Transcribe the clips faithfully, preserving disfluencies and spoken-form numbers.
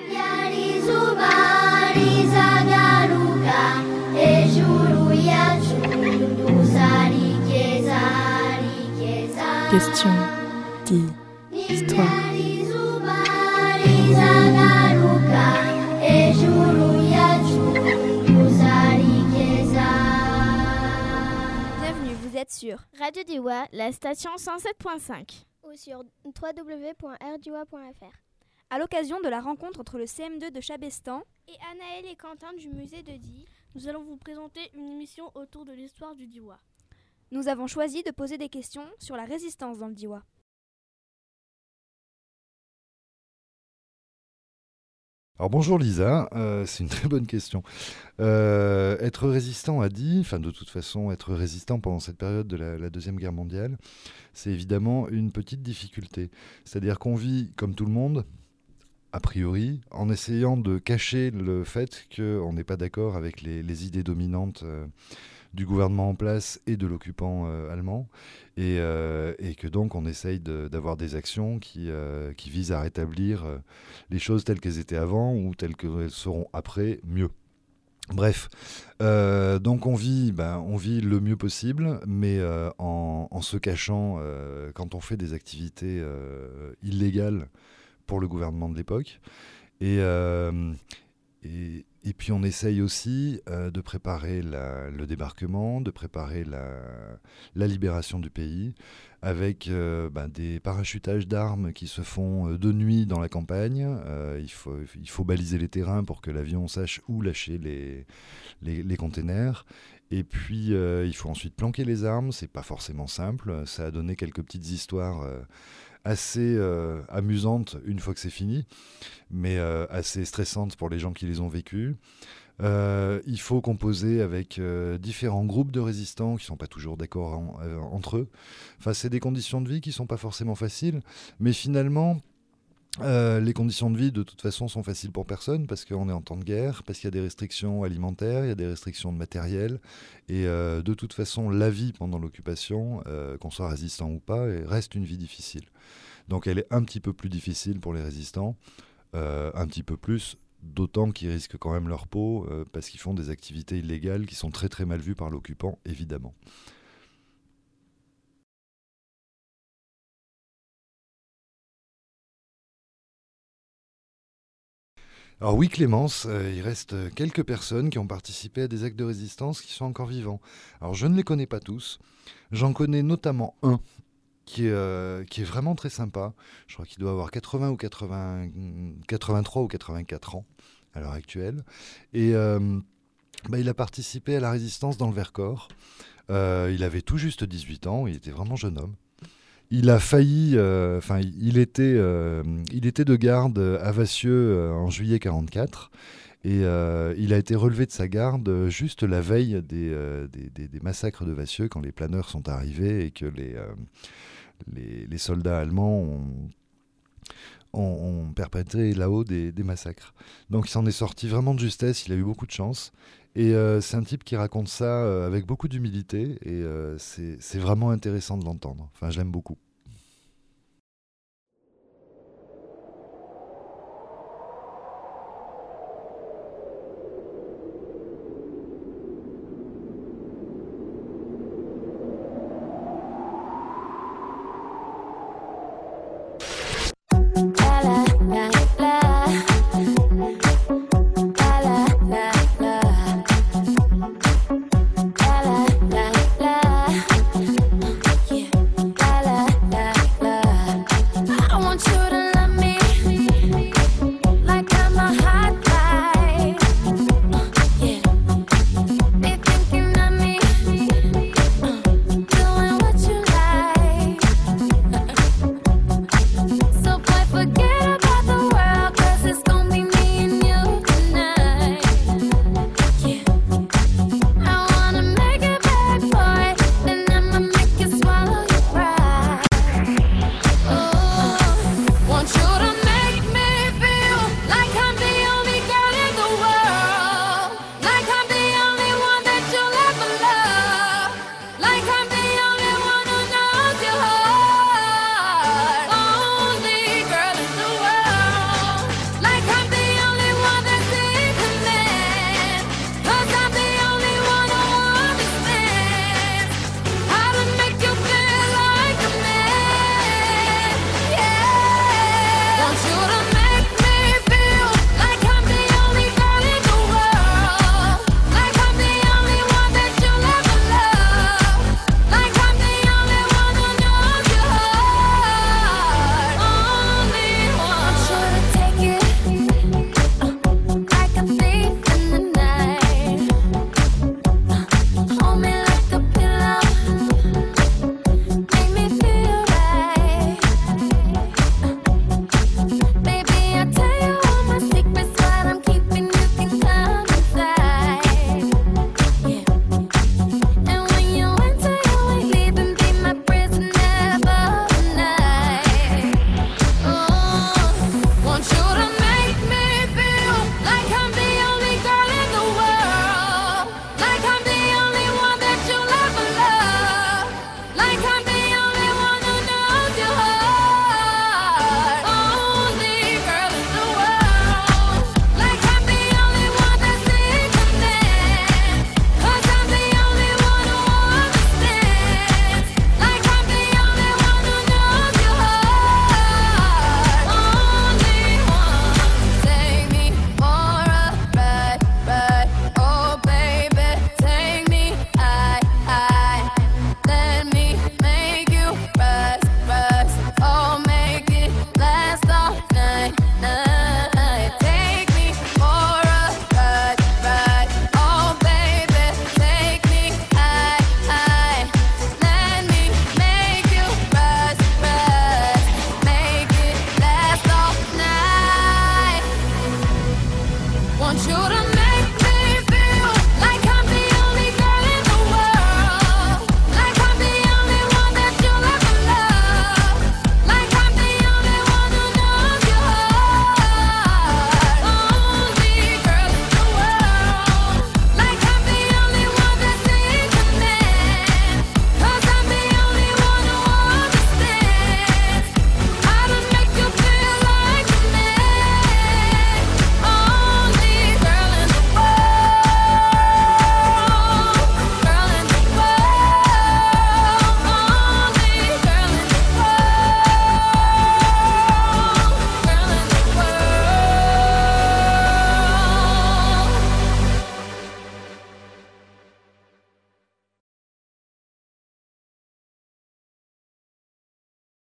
Question d'histoire. Bienvenue, vous êtes sur Radio Diowa, la station cent sept point cinq. Ou sur w w w point r diowa point f r. À l'occasion de la rencontre entre le C M deux de Chabestan et Anaël et Quentin du musée de Die, nous allons vous présenter une émission autour de l'histoire du Diois. Nous avons choisi de poser des questions sur la résistance dans le Diois. Alors bonjour Lisa, euh, c'est une très bonne question. Euh, être résistant à Die, enfin de toute façon être résistant pendant cette période de la, la Deuxième Guerre mondiale, c'est évidemment une petite difficulté. C'est-à-dire qu'on vit comme tout le monde, a priori, en essayant de cacher le fait qu'on n'est pas d'accord avec les, les idées dominantes euh, du gouvernement en place et de l'occupant euh, allemand, et, euh, et que donc on essaye de, d'avoir des actions qui, euh, qui visent à rétablir euh, les choses telles qu'elles étaient avant ou telles qu'elles seront après mieux. Bref, euh, donc on vit, ben, on vit le mieux possible, mais euh, en, en se cachant euh, quand on fait des activités euh, illégales pour le gouvernement de l'époque. Et, euh, et, et puis on essaye aussi euh, de préparer la, le débarquement, de préparer la, la libération du pays, avec euh, ben, des parachutages d'armes qui se font de nuit dans la campagne. Euh, il faut, il faut baliser les terrains pour que l'avion sache où lâcher les, les, les containers. Et puis, euh, il faut ensuite planquer les armes. C'est pas forcément simple. Ça a donné quelques petites histoires euh, assez euh, amusantes une fois que c'est fini, mais euh, assez stressantes pour les gens qui les ont vécues. Euh, il faut composer avec euh, différents groupes de résistants qui ne sont pas toujours d'accord en, euh, entre eux. Enfin, c'est des conditions de vie qui ne sont pas forcément faciles, mais finalement, euh, les conditions de vie, de toute façon, sont faciles pour personne, parce qu'on est en temps de guerre, parce qu'il y a des restrictions alimentaires, il y a des restrictions de matériel, et euh, de toute façon, la vie pendant l'occupation, euh, qu'on soit résistant ou pas, reste une vie difficile. Donc elle est un petit peu plus difficile pour les résistants, euh, un petit peu plus, d'autant qu'ils risquent quand même leur peau, euh, parce qu'ils font des activités illégales qui sont très très mal vues par l'occupant, évidemment. Alors oui, Clémence, euh, il reste quelques personnes qui ont participé à des actes de résistance qui sont encore vivants. Alors je ne les connais pas tous, j'en connais notamment un qui est, euh, qui est vraiment très sympa. Je crois qu'il doit avoir quatre-vingts ou quatre-vingts, quatre-vingt-trois ou quatre-vingt-quatre ans à l'heure actuelle. Et euh, bah, il a participé à la résistance dans le Vercors. Euh, il avait tout juste dix-huit ans, il était vraiment jeune homme. Il a failli, enfin, euh, il était, euh, il était de garde à Vassieux euh, en juillet quarante-quatre, et euh, il a été relevé de sa garde juste la veille des, euh, des, des, des massacres de Vassieux, quand les planeurs sont arrivés et que les, euh, les, les soldats allemands ont, ont, ont perpétré là-haut des, des massacres. Donc il s'en est sorti vraiment de justesse, il a eu beaucoup de chance. Et euh, c'est un type qui raconte ça euh, avec beaucoup d'humilité, et euh, c'est, c'est vraiment intéressant de l'entendre. Enfin, je l'aime beaucoup.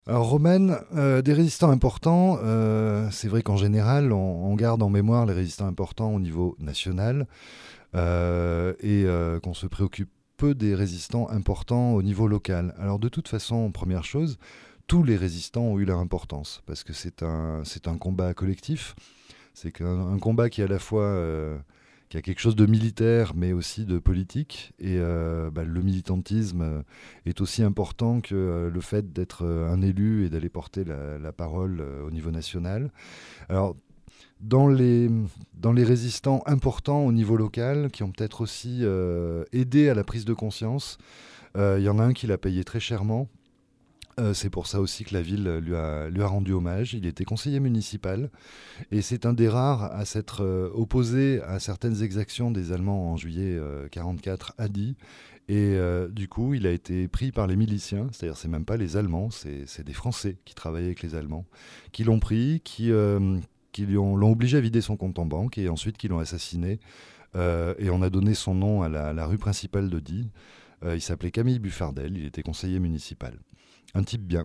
Alors, Romaine, euh, des résistants importants, euh, c'est vrai qu'en général, on, on garde en mémoire les résistants importants au niveau national euh, et euh, qu'on se préoccupe peu des résistants importants au niveau local. Alors, de toute façon, première chose, tous les résistants ont eu leur importance parce que c'est un, c'est un combat collectif. C'est qu'un, un combat qui est à la fois... Euh, qui a quelque chose de militaire, mais aussi de politique. Et euh, bah, le militantisme est aussi important que euh, le fait d'être euh, un élu et d'aller porter la, la parole euh, au niveau national. Alors, dans les, dans les résistants importants au niveau local, qui ont peut-être aussi euh, aidé à la prise de conscience, euh, il y en a un qui l'a payé très chèrement. Euh, c'est pour ça aussi que la ville lui a, lui a rendu hommage. Il était conseiller municipal et c'est un des rares à s'être euh, opposé à certaines exactions des Allemands en juillet euh, quarante-quatre à Die. Et euh, du coup, il a été pris par les miliciens, c'est-à-dire c'est même pas les Allemands, c'est, c'est des Français qui travaillaient avec les Allemands, qui l'ont pris, qui, euh, qui lui ont, l'ont obligé à vider son compte en banque et ensuite qui l'ont assassiné. Euh, et on a donné son nom à la, à la rue principale de Die. Euh, il s'appelait Camille Buffardel, il était conseiller municipal. Un type bien.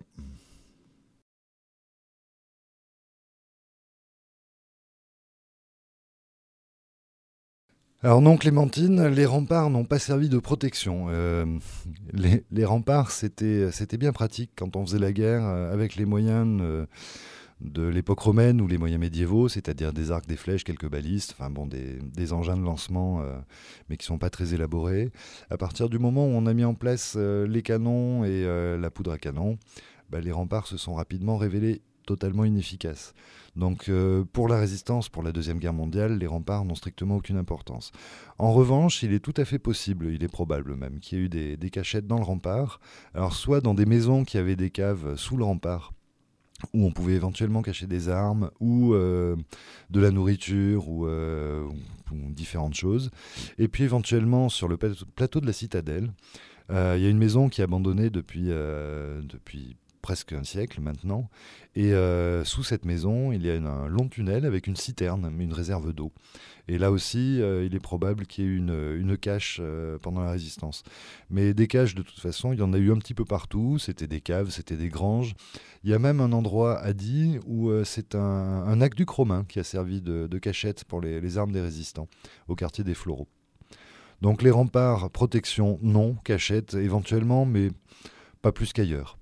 Alors non, Clémentine, les remparts n'ont pas servi de protection. Euh, les, les remparts, c'était, c'était bien pratique quand on faisait la guerre euh, avec les moyens euh, de l'époque romaine ou les moyens médiévaux, c'est-à-dire des arcs, des flèches, quelques balistes, enfin bon, des, des engins de lancement, euh, mais qui ne sont pas très élaborés. À partir du moment où on a mis en place euh, les canons et euh, la poudre à canon, bah, les remparts se sont rapidement révélés totalement inefficaces. Donc euh, pour la résistance, pour la Deuxième Guerre mondiale, les remparts n'ont strictement aucune importance. En revanche, il est tout à fait possible, il est probable même, qu'il y ait eu des, des cachettes dans le rempart. Alors soit dans des maisons qui avaient des caves sous le rempart, où on pouvait éventuellement cacher des armes ou euh, de la nourriture ou, euh, ou, ou différentes choses. Et puis éventuellement sur le plateau de la citadelle, euh, il y a une maison qui est abandonnée depuis, euh, depuis presque un siècle maintenant. Et euh, sous cette maison, il y a une, un long tunnel avec une citerne, une réserve d'eau. Et là aussi, euh, il est probable qu'il y ait eu une, une cache euh, pendant la résistance. Mais des caches, de toute façon, il y en a eu un petit peu partout. C'était des caves, c'était des granges. Il y a même un endroit à Die où euh, c'est un, un aqueduc romain qui a servi de, de cachette pour les, les armes des résistants, au quartier des Floraux. Donc les remparts, protection, non. Cachette, éventuellement, mais pas plus qu'ailleurs.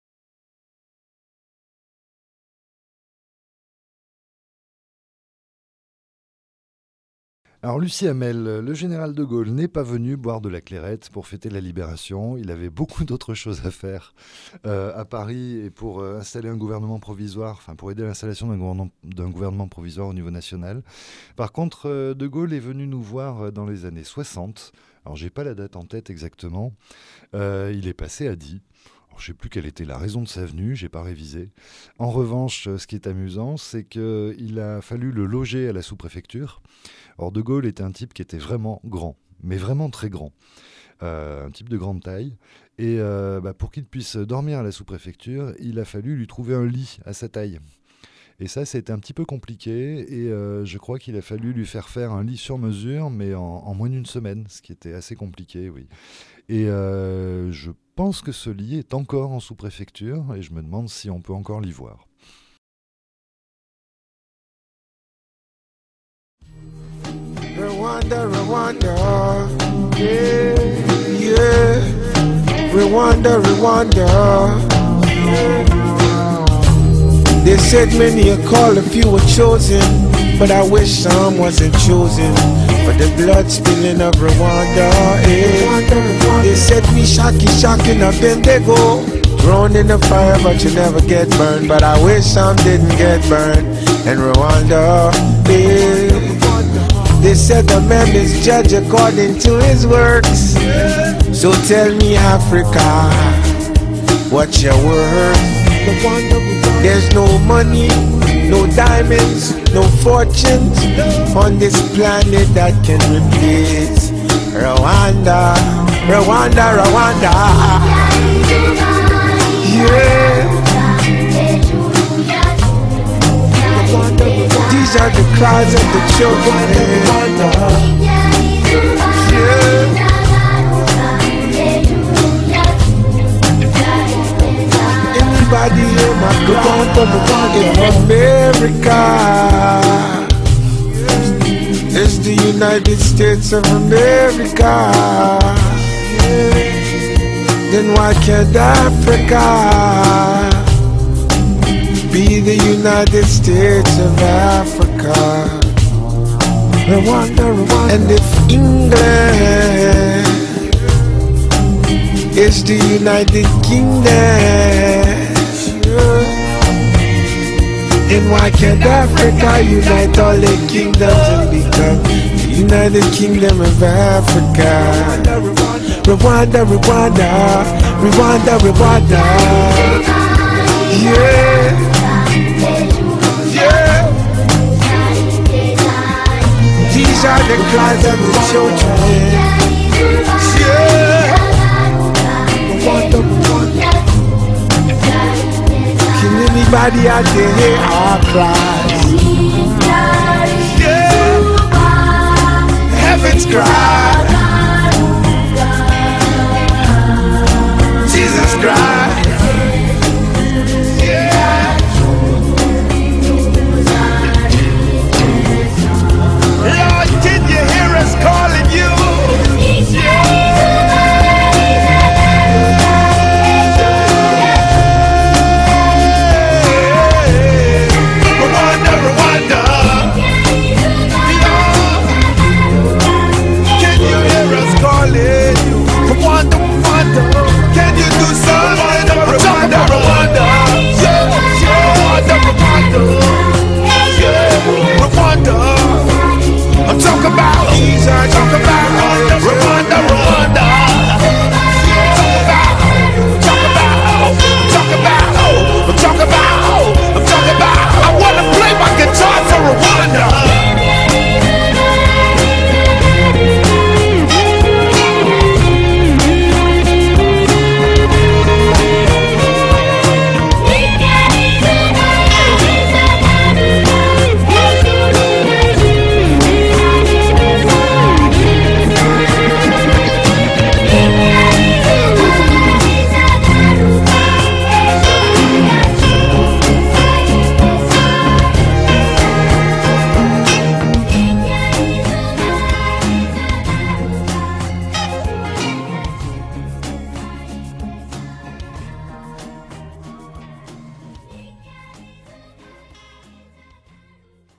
Alors Lucie Hamel, le général de Gaulle n'est pas venu boire de la clairette pour fêter la libération. Il avait beaucoup d'autres choses à faire euh, à Paris et pour euh, installer un gouvernement provisoire, enfin pour aider à l'installation d'un gouvernement, d'un gouvernement provisoire au niveau national. Par contre, euh, de Gaulle est venu nous voir dans les années soixante. Alors j'ai pas la date en tête exactement. Euh, il est passé à Die. Alors, je ne sais plus quelle était la raison de sa venue, je n'ai pas révisé. En revanche, ce qui est amusant, c'est qu'il a fallu le loger à la sous-préfecture. Or, de Gaulle était un type qui était vraiment grand, mais vraiment très grand. Euh, un type de grande taille. Et euh, bah, pour qu'il puisse dormir à la sous-préfecture, il a fallu lui trouver un lit à sa taille. Et ça, c'était un petit peu compliqué. Et euh, je crois qu'il a fallu lui faire faire un lit sur mesure, mais en, en moins d'une semaine, ce qui était assez compliqué, oui. Et euh, je pense que ce lit est encore en sous-préfecture, et je me demande si on peut encore l'y voir. Rwanda, Rwanda, yeah, yeah. Rwanda, Rwanda. They said many are called, a few were chosen, but I wish some wasn't chosen for the blood spilling of Rwanda. Eh. They said me shocky, shocking of them they go, thrown in the fire, but you never get burned. But I wish some didn't get burned in Rwanda. Eh. They said the man is judged according to his works. So tell me, Africa, what's your worth? There's no money, no diamonds, no fortunes on this planet that can replace Rwanda, Rwanda, Rwanda. Yeah. These are the cries of the children. Yeah. In anybody hear my cry? In America, it's the United States of America. Then why can't Africa be the United States of Africa? Rwanda, Rwanda. And if England is the United Kingdom, then why can't Africa unite all the kingdoms and become the United Kingdom of Africa? Rwanda, Rwanda, Rwanda, Rwanda. Yeah, yeah. These are the cries of the children. Yeah. Rwanda, Rwanda. Can anybody out there hear our cry?